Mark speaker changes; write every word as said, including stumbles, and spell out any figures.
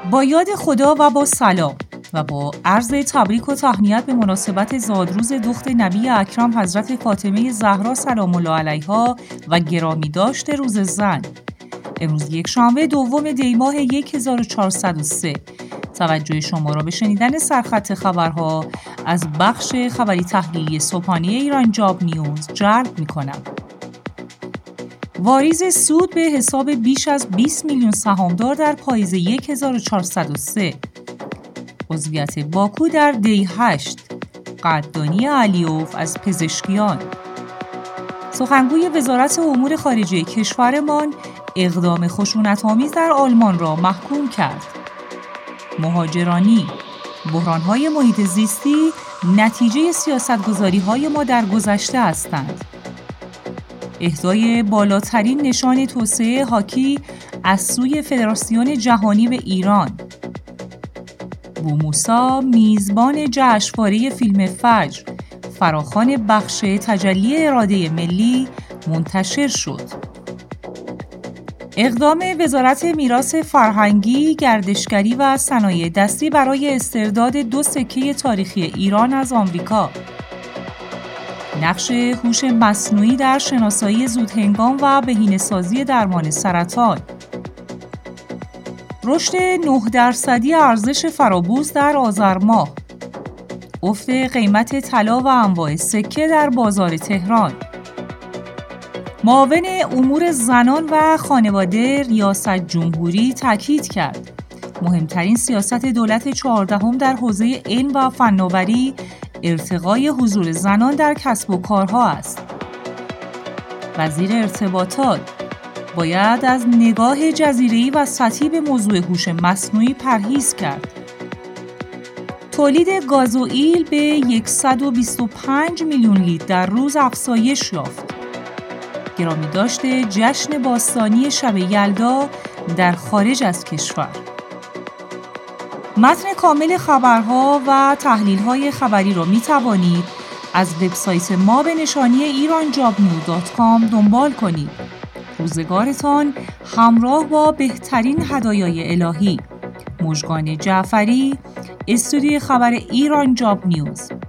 Speaker 1: با یاد خدا و با سلام و با عرض تبریک و تهنیت به مناسبت زادروز دخت نبی اکرم حضرت فاطمه زهرا سلام الله علیها و گرامی داشت روز زن، امروز یک شنبه دوم دی ماه هزار و چهارصد و سه، توجه شما را به شنیدن سرخط خبرها از بخش خبری تحلیلی صبحانه ایران جاب نیوز جلب می کنم. واریز سود به حساب بیش از بیست میلیون سهامدار در پاییز هزار و چهارصد و سه. عضویت باکو در دی هشت. قدردانی علیوف از پزشکیان. سخنگوی وزارت امور خارجه کشورمان اقدام خشونت‌آمیز در آلمان را محکوم کرد. مهاجرانی، بحران‌های محیط زیستی نتیجه سیاست‌گذاری‌های ما در گذشته هستند. اهدای بالاترین نشان توسعه هاکی از سوی فدراسیون جهانی به ایران. بوموسا میزبان جشنواره فیلم فجر، فراخوان بخش تجلی اراده ملی منتشر شد. اقدام وزارت میراث فرهنگی، گردشگری و صنایع دستی برای استرداد دو سکه تاریخی ایران از آمریکا. نقش هوش مصنوعی در شناسایی زودهنگام و بهینه‌سازی درمان سرطان. رشد نه درصدی ارزش فرابورس در آذر ماه. افت قیمت طلا و انواع سکه در بازار تهران. معاون امور زنان و خانواده ریاست جمهوری تاکید کرد مهمترین سیاست دولت چهاردهم در حوزه علم و فناوری ارتقای حضور زنان در کسب و کارها است. وزیر ارتباطات باید از نگاه جزیره‌ای و سطحی به موضوع هوش مصنوعی پرهیز کرد. تولید گازوئیل به صد و بیست و پنج میلیون لیتر در روز افزایش یافت. گرامی داشته جشن باستانی شب یلدا در خارج از کشور. متن کامل خبرها و تحلیل‌های خبری را می توانید از وبسایت ما به نشانی ایران جاب نیوز دات کام دنبال کنید. روزگارتان همراه با بهترین هدایای الهی. مژگان جعفری، استودیوی خبر ایران جاب نیوز.